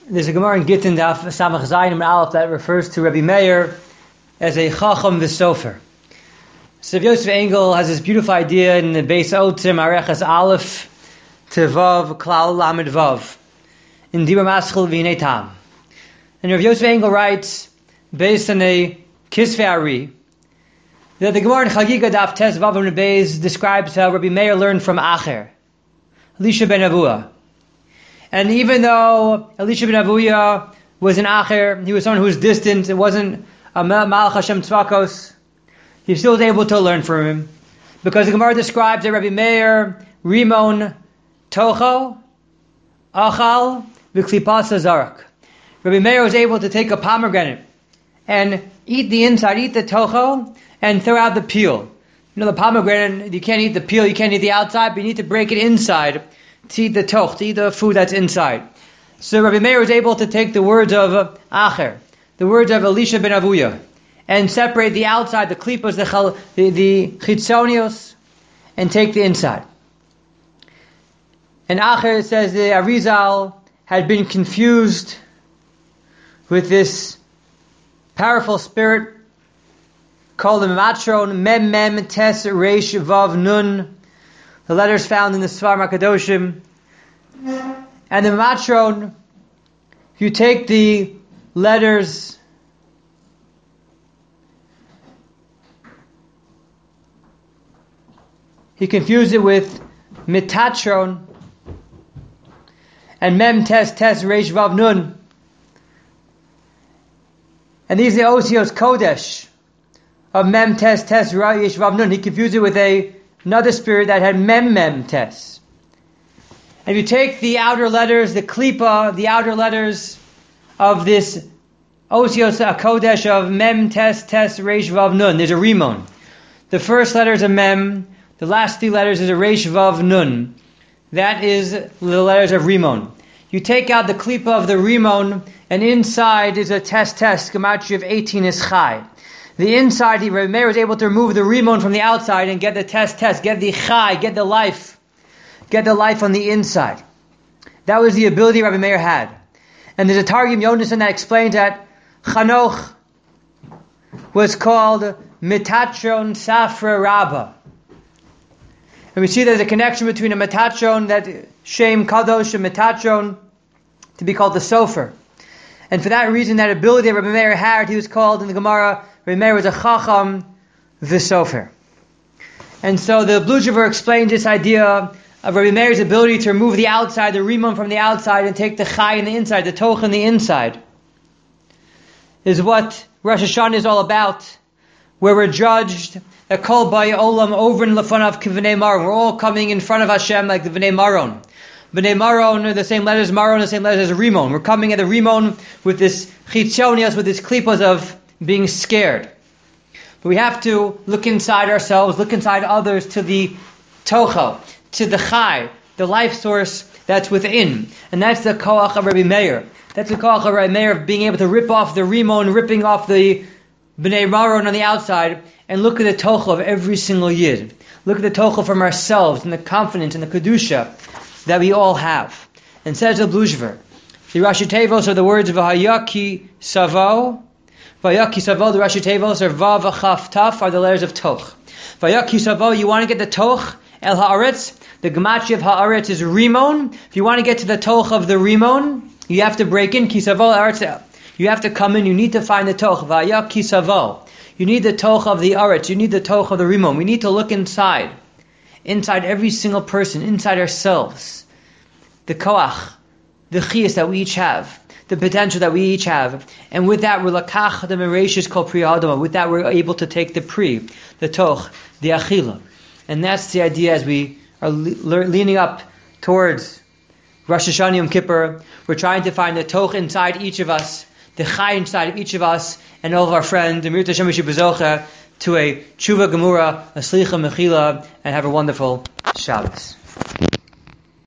There's a Gemara in Gittin Daf Samach Zayin and Aleph that refers to Rabbi Meir as a Chacham v'Sofer. So Yosef Engel has this beautiful idea in the Beis Otzim Arechas Aleph Tevav Klal Lamed Vav in Dibur Maschil V'Hinei Tam. And Rav Yosef Engel writes, based on a Kisvei Ari, that the Gemara in Chagiga Daf Tes Vav and Beis describes how Rabbi Meir learned from Acher, Elisha ben Avuya. And even though Elisha ben Avuya was an Acher, he was someone who was distant, it wasn't a Malach Hashem Tzvakos, he still was able to learn from him. Because the Gemara describes that Rabbi Meir, Rimon, Tocho, Achal, V'Klipas Zarak. Rabbi Meir was able to take a pomegranate and eat the inside, eat the Tocho, and throw out the peel. You know, the pomegranate, you can't eat the peel, you can't eat the outside, but you need to break it inside to eat the toch, to eat the food that's inside. So Rabbi Meir was able to take the words of Acher, the words of Elisha ben Avuya, and separate the outside, the klipas, the chitzonios, and take the inside. And Acher says the Arizal had been confused with this powerful spirit called the Matron, Mem Mem Tes Reish Vav Nun, the letters found in the Sfarim HaKadoshim. And the Matron, if you take the letters he confused it with Mitatron and Mem Tes Reish Vav Nun. And these are the Osios Kodesh of Mem Tes Reish Vav Nun. He confused it with another spirit that had Mem Tes. And if you take the outer letters, the Klipa, the outer letters of this Osios Kodesh of Mem Tes Reish Vav Nun, there's a Rimon. The first letter is a Mem, the last three letters is a Reish Vav Nun. That is the letters of Rimon. You take out the Klipa of the Rimon, and inside is a Tes, gematria of 18 is Chai. The inside, Rabbi Meir was able to remove the Rimon from the outside and get the Tes, get the Chai, get the life on the inside. That was the ability Rabbi Meir had. And there's a Targum Yonasan that explains that Chanoch was called Mitatron Safra Rabbah. And we see there's a connection between a Metatron, that Shem Kadosh, and Metatron, to be called the Sofer. And for that reason, that ability that Rabbi Meir had, he was called in the Gemara, Rabbi Meir was a Chacham v'Sofer. And so the Bluchiver explains this idea of Rabbi Meir's ability to remove the outside, the Rimon from the outside, and take the Chai in the inside, the Toch in the inside, is what Rosh Hashanah is all about, where we're judged a kol by olam over in lefanav k'vnei maron. We're all coming in front of Hashem like the v'nei maron. V'nei maron are the same letters as maron, the same letters as rimon. We're coming at the rimon with this chitzonias, with this klipos of being scared. But we have to look inside ourselves, look inside others, to the tocho, to the chai, the life source that's within. And that's the koach of Rabbi Meir. That's the koach of Rabbi Meir, of being able to rip off the rimon, ripping off the b'nei maron on the outside, and look at the tochel of every single yid. Look at the tochel from ourselves, and the confidence and the kedusha that we all have. And says the Blushver, the Rashi Tevos are the words of V'hayaki Savo. V'hayaki Savo, the Rashi Tevos are Vav Chaf Taf, are the letters of Toch. V'hayaki Savo, you want to get the Toch, El Haaretz, the Gematria of Haaretz is Rimon. If you want to get to the Toch of the Rimon, you have to break in, Kisavo Haaretz. You have to come in, you need to find the Toch, V'hayaki Savo. You need the toch of the aretz. You need the toch of the rimon. We need to look inside every single person, inside ourselves. The koach, the chiyas that we each have, the potential that we each have. And with that, we're lakach the mereshis kol pri adama. With that, we're able to take the pri, the toch, the achila. And that's the idea as we are leaning up towards Rosh Hashanah Yom Kippur. We're trying to find the toch inside each of us, the chai inside of each of us, and all of our friends, to a tshuva gemura, a slicha mechila, and have a wonderful Shabbos.